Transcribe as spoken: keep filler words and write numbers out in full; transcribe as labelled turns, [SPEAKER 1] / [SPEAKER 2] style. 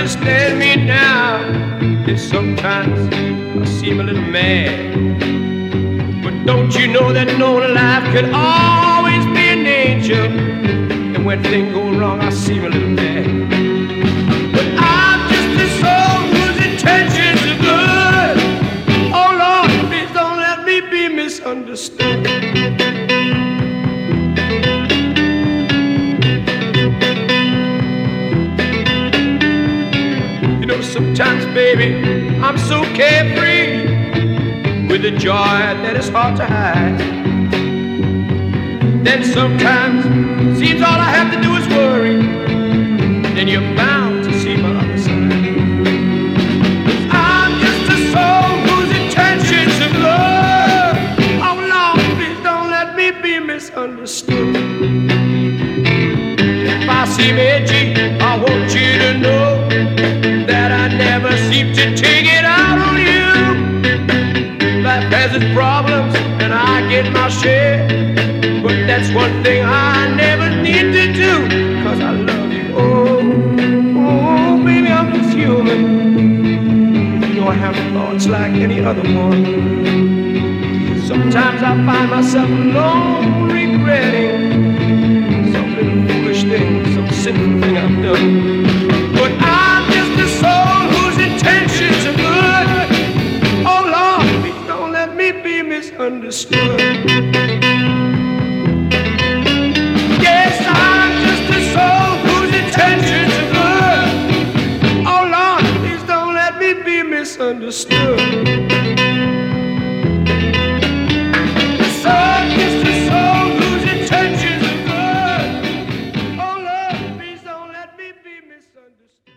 [SPEAKER 1] understand me now. And sometimes I seem a little mad, but don't you know that no life can always be an angel? And when things go wrong, I seem a little mad, but I'm just a soul whose intentions are good. Oh Lord, please don't let me be misunderstood. Sometimes, baby, I'm so carefree with a joy that is hard to hide. Then sometimes seems all I have to do is worry. Then you're bound to see my other side. 'Cause I'm just a soul whose intentions are good. Oh Lord, please don't let me be misunderstood. If I seem edgy, I want you to know that I never seem to take it out on you. Life has its problems and I get my share, but that's one thing I never need to do, 'cause I love you. Oh, oh, baby, I'm just human. You know I have thoughts like any other one. Sometimes I find myself alone regretting some little foolish thing, some sinful thing I've done. But I'm just a soul whose intentions are good. Oh Lord, please don't let me be misunderstood. Yes, I'm just a soul whose intentions are good. Oh Lord, please don't let me be misunderstood. So I'm just a soul whose intentions are good. Oh Lord, please don't let me be misunderstood.